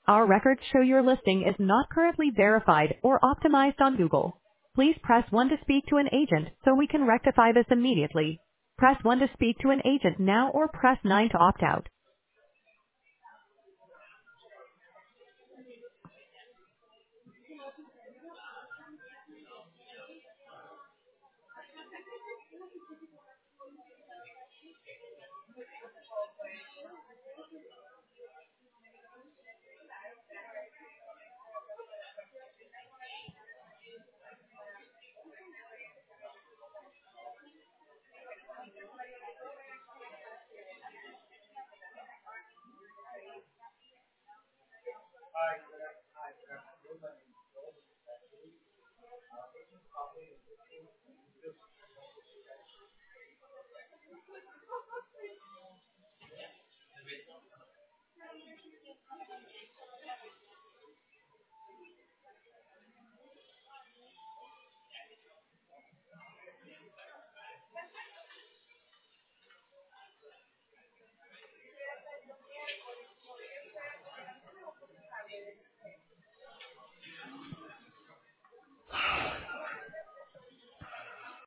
Our records show your listing is not currently verified or optimized on Google. Please press 1 to speak to an agent so we can rectify this immediately. Press 1 to speak to an agent now or press 9 to opt out.